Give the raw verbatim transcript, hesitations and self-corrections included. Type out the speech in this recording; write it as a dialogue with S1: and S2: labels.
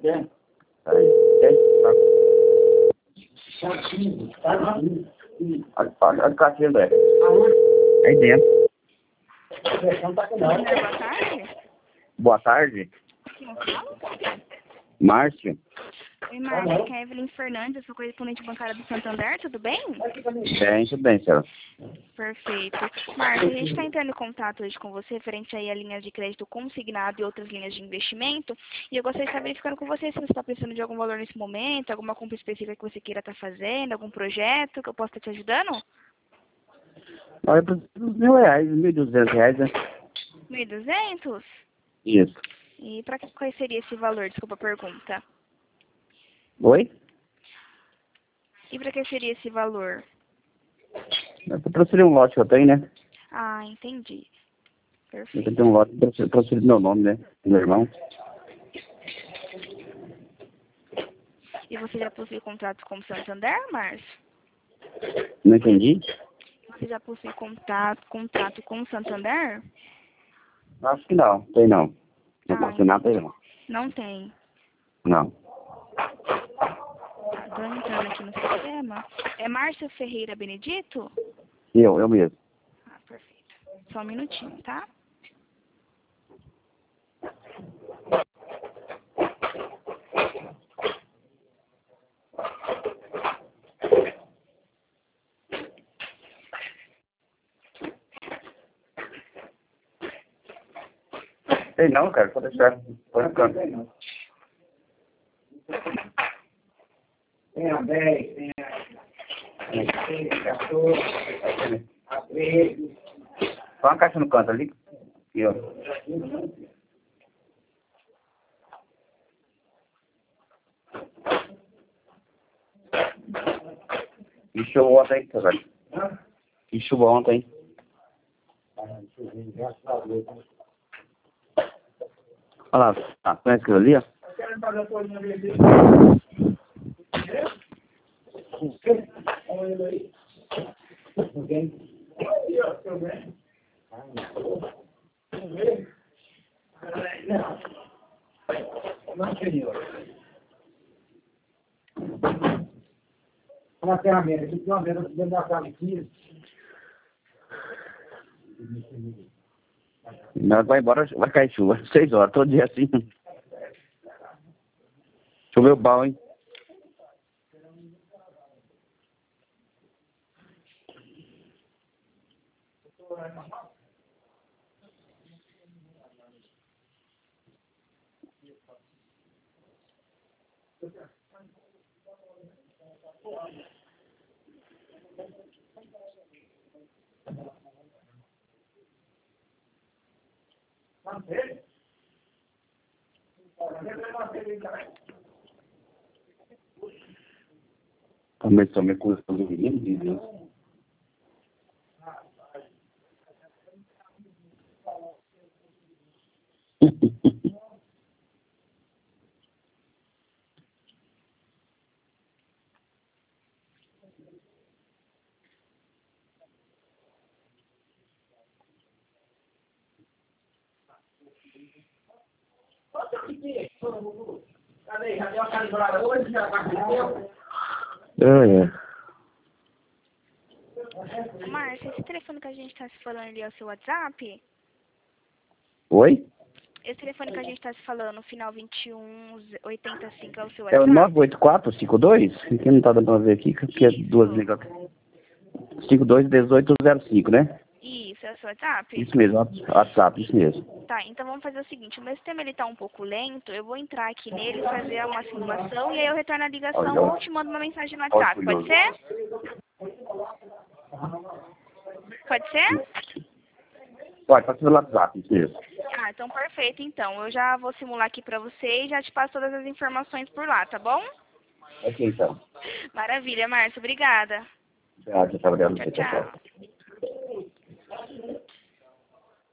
S1: Aí, olha, olha, olha o cachê, André. Aí dentro.
S2: Boa tarde.
S1: Boa tarde.
S2: Quem eu falo?
S1: Márcio.
S2: Oi, Márcia, aqui é a Evelyn Fernandes, eu sou correspondente bancária do Santander, tudo bem?
S1: Bem, tudo bem, senhora.
S2: Perfeito. Márcia, a gente está entrando em contato hoje com você referente aí a linhas de crédito consignado e outras linhas de investimento. E eu gostaria de estar verificando com você se você está precisando de algum valor nesse momento, alguma compra específica que você queira estar fazendo, algum projeto que eu possa estar te ajudando?
S1: Olha, por mil reais, mil e duzentos reais, né?
S2: mil e duzentos?
S1: Isso.
S2: E para que qual seria esse valor? Desculpa a pergunta.
S1: Oi?
S2: E para que seria esse valor?
S1: É pra transferir um lote que eu tenho, né?
S2: Ah, entendi.
S1: Eu
S2: Perfeito.
S1: tenho um lote pra transferir meu nome, né? Meu irmão.
S2: E você já possui contratos com o Santander, Márcio?
S1: Não entendi?
S2: Você já possui contato, contrato com o Santander?
S1: Acho que não, tem não. Não
S2: Ah,
S1: posso nada aí, não.
S2: não tem.
S1: Não.
S2: Estou entrando aqui no sistema. É Márcio Ferreira Benedito?
S1: Eu, eu mesmo.
S2: Ah, perfeito. Só um minutinho, tá?
S1: Tem não, cara, pode deixar. Põe no canto.
S3: Tem a dez, tem a treze, quatorze, a treze.
S1: Põe uma caixa no canto ali. Aqui, ó. E chuva ontem, velho. E chuva ontem. Olha lá, ah, conhece aquilo ali, ó?
S3: Querem fazer a coisinha dele? Olha ele aí. Ninguém. Aí, ó, seu bem. Não. Não, senhor. Uma ferramenta. Aqui tem uma mesa dentro da casa aqui.
S1: Não, vai embora, vai cair chuva. Seis horas, todo dia assim. Choveu bom, hein? Começou a me acusar do menino, de Deus.
S3: Cadê? Já deu a calibrada hoje? Já aconteceu?
S1: É, é.
S2: Márcia, esse telefone que a gente está se falando ali é o seu WhatsApp?
S1: Oi?
S2: Esse telefone que a gente está se falando, final vinte e um, oitenta e cinco, é o seu
S1: É o
S2: WhatsApp?
S1: nove oito quatro cinco dois? Que não tá dando pra ver aqui, que é duas ligas. cinco dois um oito zero cinco, né?
S2: Isso, é o seu WhatsApp?
S1: Isso mesmo, WhatsApp, isso mesmo.
S2: Tá, então vamos fazer o seguinte, o meu sistema ele tá um pouco lento, eu vou entrar aqui nele, fazer uma simulação e aí eu retorno a ligação ou te mando uma mensagem no WhatsApp, pode ser? Pode ser?
S1: Pode, pode ser no WhatsApp, isso mesmo.
S2: Ah, então perfeito, então. Eu já vou simular aqui pra você e já te passo todas as informações por lá, tá bom?
S1: Ok, então.
S2: Maravilha, Márcio, obrigada.
S1: Tchau, tchau, obrigado.
S2: Tchau,
S1: Tchau, tchau.
S2: tchau.